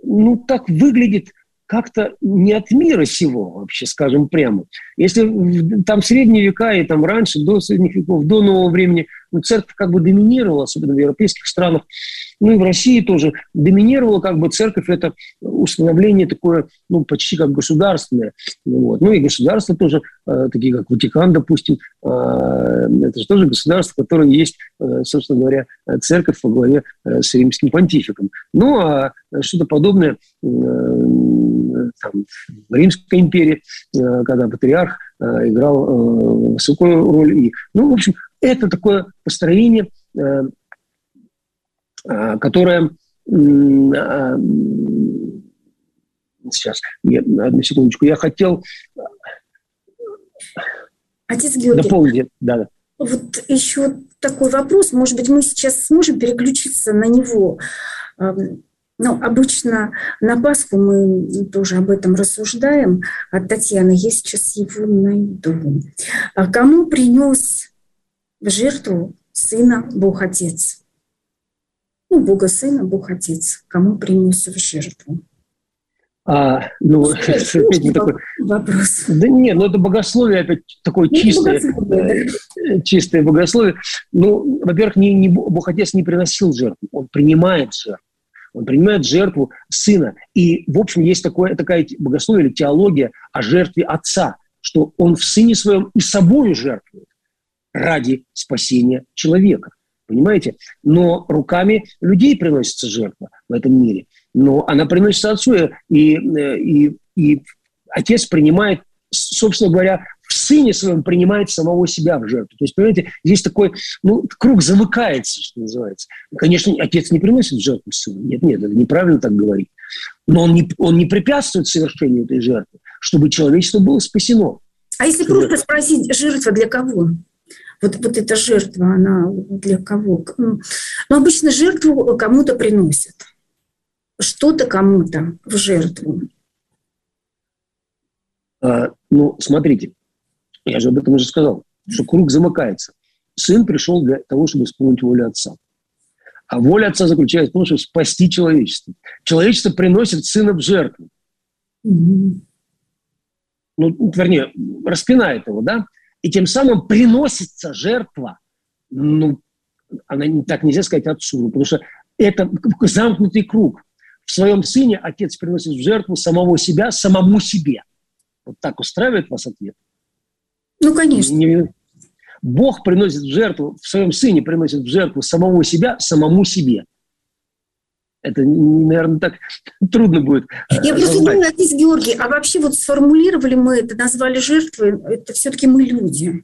ну, так выглядит как-то не от мира сего, вообще, скажем прямо. Если там в средние века и там раньше, до средних веков, до нового времени, ну, церковь как бы доминировала, особенно в европейских странах, ну и в России тоже доминировала как бы церковь, это установление такое, ну, почти как государственное. Вот. Ну и государства тоже, э, такие как Ватикан, допустим, э, это же тоже государство, которое есть, э, собственно говоря, церковь во главе э, с римским понтификом. Ну а что-то подобное э, там, в Римской империи, э, когда патриарх э, играл э, высокую роль. И, ну, в общем, это такое построение, э, э, которое... Э, сейчас, я, одну секундочку, я хотел... Отец Георгий, дополнить. Да, да. Вот еще такой вопрос, может быть, мы сейчас сможем переключиться на него. Ну, обычно на Пасху мы тоже об этом рассуждаем. От Татьяны я сейчас его найду. А кому принес в жертву Сына Бог Отец? Ну, Бога Сына, Бог Отец. Кому принес в жертву? А, ну, опять не такой вопрос. Да нет, ну это богословие опять такое ну, чистое, богословие, да. чистое богословие. Ну, во-первых, не, не, Бог Отец не приносил жертву, Он принимает жертву. Он принимает жертву Сына. И, в общем, есть такое, такая богословие или теология о жертве Отца, что Он в Сыне Своем и собою жертвует ради спасения человека. Понимаете? Но руками людей приносится жертва в этом мире. Но она приносится Отцу, и, и, и Отец принимает, собственно говоря, в Сыне Своем принимает самого себя в жертву. То есть, понимаете, здесь такой, ну, круг замыкается, что называется. Конечно, Отец не приносит в жертву Сына. Нет, нет, это неправильно так говорить. Но он не, он не препятствует совершению этой жертвы, чтобы человечество было спасено. А если чтобы... просто спросить, жертва для кого? Вот, вот эта жертва, она для кого? Ну, обычно жертву кому-то приносят. Что-то кому-то в жертву. А, ну, смотрите, я же об этом уже сказал, что круг замыкается. Сын пришел для того, чтобы исполнить волю Отца. А воля Отца заключается в том, чтобы спасти человечество. Человечество приносит Сына в жертву. Mm-hmm. Ну, вернее, распинает его, да? И тем самым приносится жертва, ну, она так нельзя сказать Отцу, потому что это замкнутый круг. В своем Сыне Отец приносит в жертву самого себя, самому себе. Вот так устраивает вас ответ? Ну, конечно. Не... Бог приносит в жертву, в своем Сыне приносит в жертву самого себя, самому себе. Это, наверное, так трудно будет. Я просто думаю, отец Георгий, а вообще вот сформулировали мы это, назвали жертвой, это все-таки мы люди.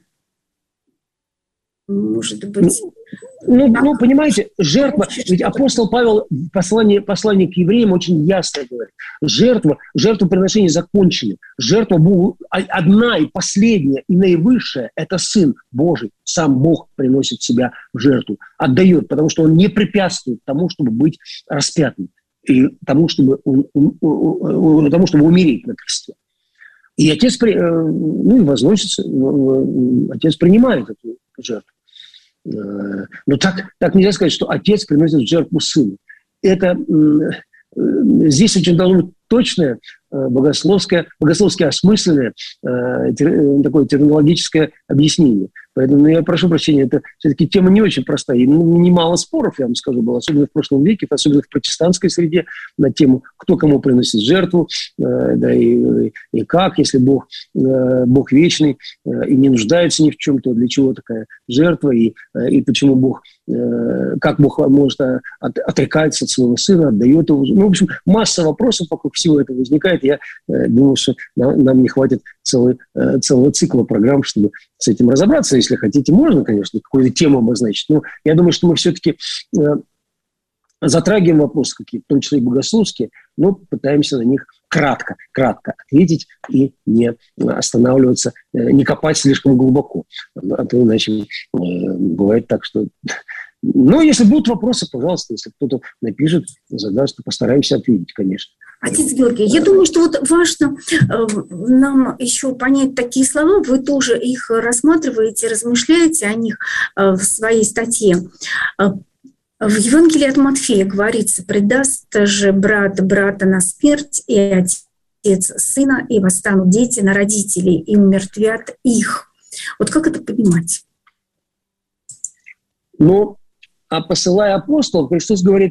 Может быть... Ну, ну, понимаете, жертва, ведь апостол Павел в послании, послании к евреям очень ясно говорит, жертва, жертвоприношения закончены, жертва одна и последняя, и наивысшая – это Сын Божий, сам Бог приносит себя в жертву, отдает, потому что Он не препятствует тому, чтобы быть распятым, и тому, чтобы, тому, чтобы умереть на кресте. И Отец, ну, и возносится, Отец принимает эту жертву. Но так, так нельзя сказать, что Отец приносит в жертву Сына. Это, здесь очень должно быть точное богословское, богословски осмысленное такое терминологическое объяснение. Поэтому ну, я прошу прощения, это все-таки тема не очень простая. И ну, немало споров, я вам скажу, было, особенно в прошлом веке, особенно в протестантской среде, на тему, кто кому приносит жертву, э, да, и, и как, если Бог, э, Бог вечный э, и не нуждается ни в чем, то для чего такая жертва, и, э, и почему Бог, э, как Бог может от, отрекается от своего Сына, отдает его. Ну, в общем, масса вопросов вокруг всего этого возникает. Я э, думаю, что нам, нам не хватит целый, э, целого цикла программ, чтобы с этим разобраться. Если хотите, можно, конечно, какую-то тему обозначить. Но я думаю, что мы все-таки э, затрагиваем вопросы какие-то, в том числе и богословские, но пытаемся на них кратко, кратко ответить и не останавливаться, э, не копать слишком глубоко. А то иначе э, бывает так, что... Но если будут вопросы, пожалуйста, если кто-то напишет, задаст, то постараемся ответить, конечно. Отец Георгий, я думаю, что вот важно э, нам еще понять такие слова, вы тоже их рассматриваете, размышляете о них э, в своей статье. Э, В Евангелии от Матфея говорится: «Предаст же брат брата на смерть, и отец сына, и восстанут дети на родителей, и умертвят их». Вот как это понимать? Ну, а посылая апостолов, Христос говорит: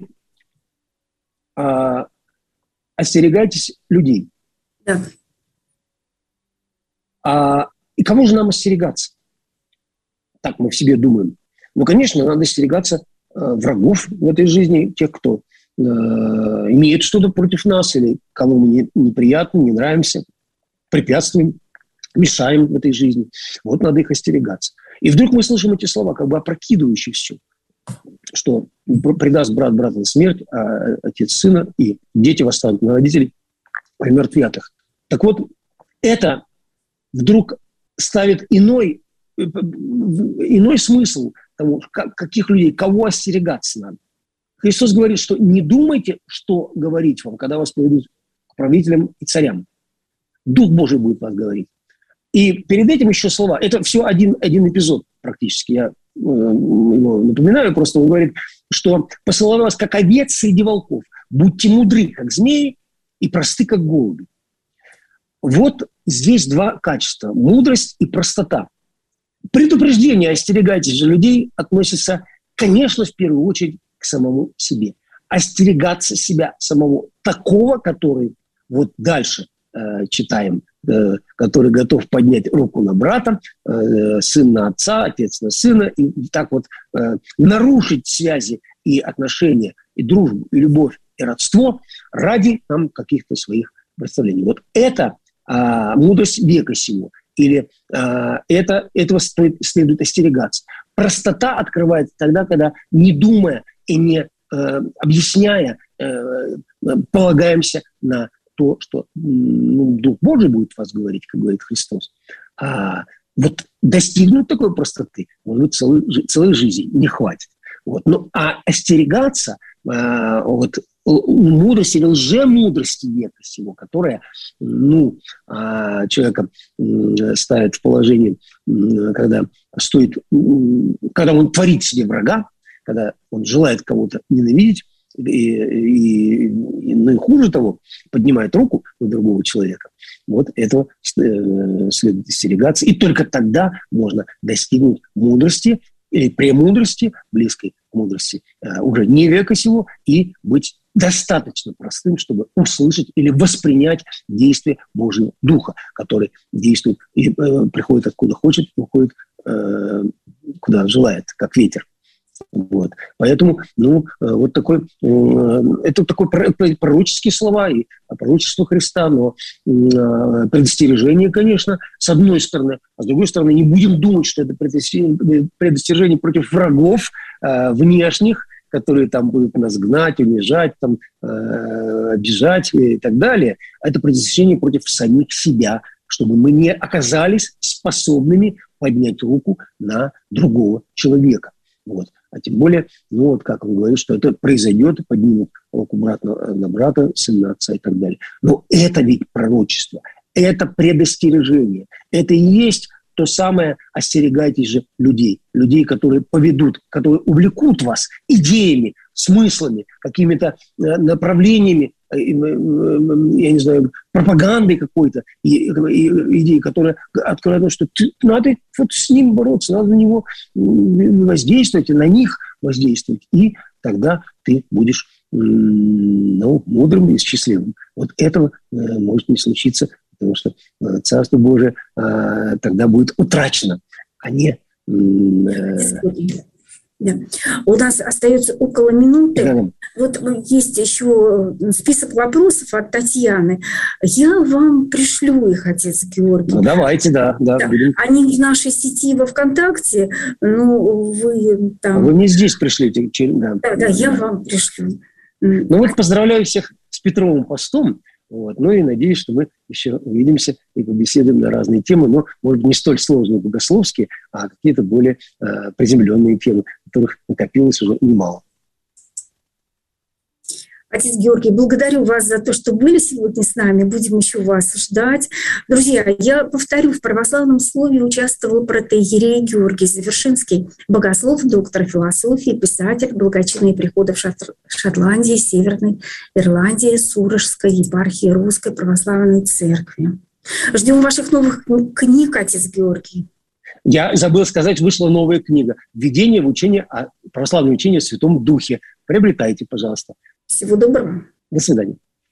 а, остерегайтесь людей. Да. А, и кому же нам остерегаться? Так мы в себе думаем. Ну, конечно, надо остерегаться врагов в этой жизни, тех, кто э, имеет что-то против нас, или кому мы не, неприятны, не нравимся, препятствуем, мешаем в этой жизни. Вот надо их остерегаться. И вдруг мы слышим эти слова, как бы опрокидывающие все, что предаст брат брата на смерть, а отец сына, и дети восстанут на родителей, а мертвят их. Так вот, это вдруг ставит иной, иной смысл того, каких людей, кого остерегаться надо. Христос говорит, что не думайте, что говорить вам, когда вас приведут к правителям и царям. Дух Божий будет вас говорить. И перед этим еще слова. Это все один, один эпизод практически. Я э, его напоминаю, просто он говорит, что посылаю вас как овец среди волков. Будьте мудры, как змеи, и просты, как голуби. Вот здесь два качества. Мудрость и простота. Предупреждение, остерегайтесь же людей, относится, конечно, в первую очередь к самому себе. Остерегаться себя самого, такого, который, вот дальше э, читаем, э, который готов поднять руку на брата, э, сын на отца, отец на сына, и так вот э, нарушить связи и отношения, и дружбу, и любовь, и родство ради там каких-то своих представлений. Вот это э, мудрость века сего. Или э, это, этого стоит, следует остерегаться. Простота открывается тогда, когда, не думая и не э, объясняя, э, полагаемся на то, что ну, Дух Божий будет вас говорить, как говорит Христос. А вот достигнуть такой простоты, может быть, целой, целой жизни не хватит. Вот. Ну, а остерегаться э, вот, мудрости или лжемудрости века сего, которая ну, человека ставит в положение, когда стоит, когда он творит себе врага, когда он желает кого-то ненавидеть, и, и, и, ну и хуже того, поднимает руку на другого человека. Вот этого следует остерегаться. И только тогда можно достигнуть мудрости или премудрости, близкой к мудрости, уже не века сего, и быть достаточно простым, чтобы услышать или воспринять действие Божьего Духа, который действует и э, приходит откуда хочет, уходит э, куда желает, как ветер. Вот. Поэтому, ну, вот такой, э, это такой пророческие слова и пророчество Христа, но э, предостережение, конечно, с одной стороны, а с другой стороны, не будем думать, что это предостережение против врагов э, внешних, которые там будут нас гнать, унижать, там, э, обижать и так далее. Это предостережение против самих себя, чтобы мы не оказались способными поднять руку на другого человека. Вот. А тем более, ну вот как он говорит, что это произойдет, и поднимут руку брат на, на брата, сын на отца и так далее. Но это ведь пророчество, это предостережение, это и есть то самое «остерегайтесь же людей», людей, которые поведут, которые увлекут вас идеями, смыслами, какими-то направлениями, я не знаю, пропагандой какой-то, идеей, которая открывает, что ты, надо вот с ним бороться, надо на него воздействовать, и на них воздействовать, и тогда ты будешь ну, мудрым и счастливым. Вот этого может не случиться, потому что Царство Божие э, тогда будет утрачено, а не... Э, да. У нас остается около минуты. Да. Вот есть еще список вопросов от Татьяны. Я вам пришлю их, отец Георгий. Ну, давайте, да. да, да. Будем. Они в нашей сети во ВКонтакте. Ну, вы там... Вы мне здесь пришлите. Да, да, да, я вам пришлю. Ну вот поздравляю всех с Петровым постом. Вот. Ну и надеюсь, что мы еще увидимся и побеседуем на разные темы, но, может быть, не столь сложные богословские, а какие-то более э, приземленные темы, которых накопилось уже немало. Отец Георгий, благодарю вас за то, что были сегодня с нами. Будем еще вас ждать. Друзья, я повторю, в православном слове участвовал протоиерей Георгий Завершинский, богослов, доктор философии, писатель, благочинные приходы в Шотландии, Северной Ирландии, Сурожской епархии Русской Православной Церкви. Ждем ваших новых книг, отец Георгий. Я забыл сказать, вышла новая книга «Введение в учение о православном учении о Святом Духе». Приобретайте, пожалуйста. Всего доброго. До свидания.